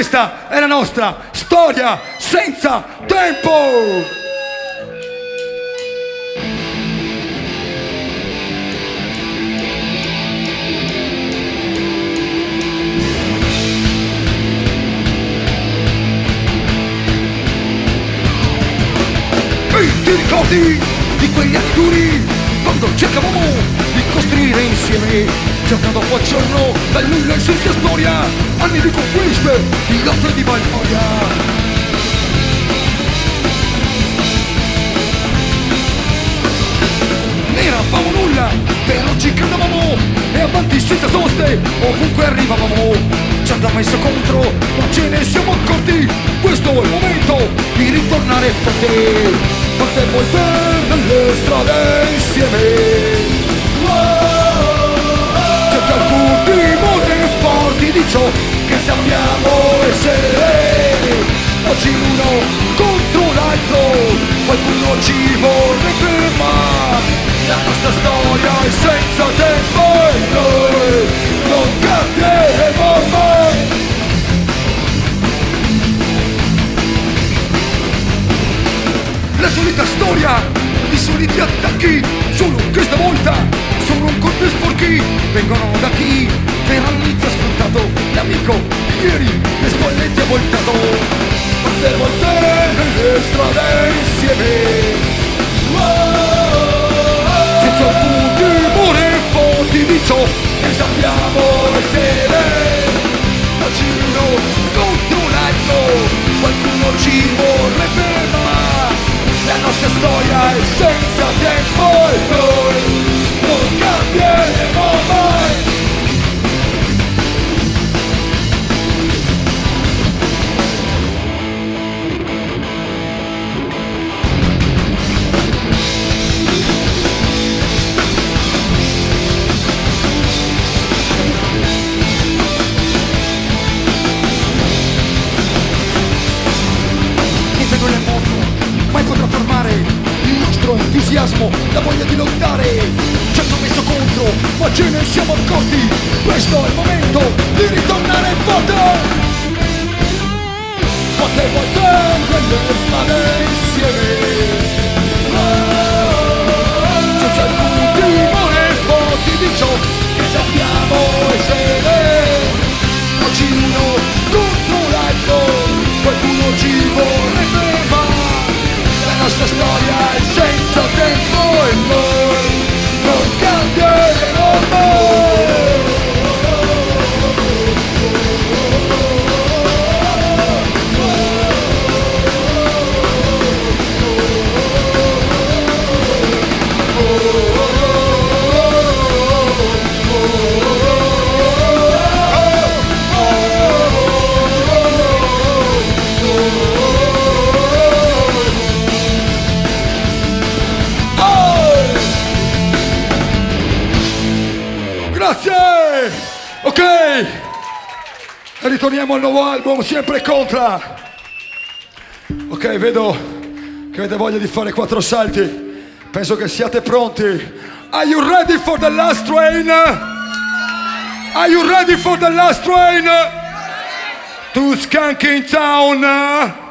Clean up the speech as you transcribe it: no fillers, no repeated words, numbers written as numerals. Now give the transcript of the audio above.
questa è la nostra storia senza tempo. Ti ricordi di quegli anni duri, quando cercavamo di costruire insieme, giorno dopo giorno, dal nulla senza storia, anni di conquiste, di lotte e di memoria. Non eravamo nulla, però ci credevamo, e avanti senza soste, ovunque arrivavamo. Ci hanno messo contro, ma ce ne siamo accorti, questo è il momento di ritornare forti. Quante volte nelle strade insieme, senza alcun timore, forti di ciò che sappiamo essere. Oggi l'uno contro l'altro, qualcuno ci vorrebbe, ma la nostra storia è senza tempo e noi non cambieremo mai. La solita storia, i soliti attacchi, solo che stavolta sono un colpo sporchi. Vengono da chi per anni ti ha sfruttato, l'amico di ieri, le spalle ti ha voltato. Quante volte nelle strade insieme, senza alcun timore, forti di ciò che sappiamo essere. Oggi uno contro l'altro, qualcuno ci vorrebbe, ma la nostra storia è senza tempo e noi non cambieremo mai. Niente non è morto, mai potrà fermare il nostro entusiasmo, la voglia di lottare. Ci hanno messo contro, ma ce ne siamo accorti, questo è il momento di ritornare forte. Quante volte nelle strade insieme, senza alcun timore, forti di ciò che sappiamo essere. Oggi uno contro l'altro, qualcuno ci vorrebbe, ma la nostra storia è senza tempo e noi non cambieremo mai. Grazie! Ok! E ritorniamo al nuovo album, sempre Contra. Ok, vedo che avete voglia di fare 4 salti. Penso che siate pronti. Are you ready for the last train? Are you ready for the last train? To Skanking Town?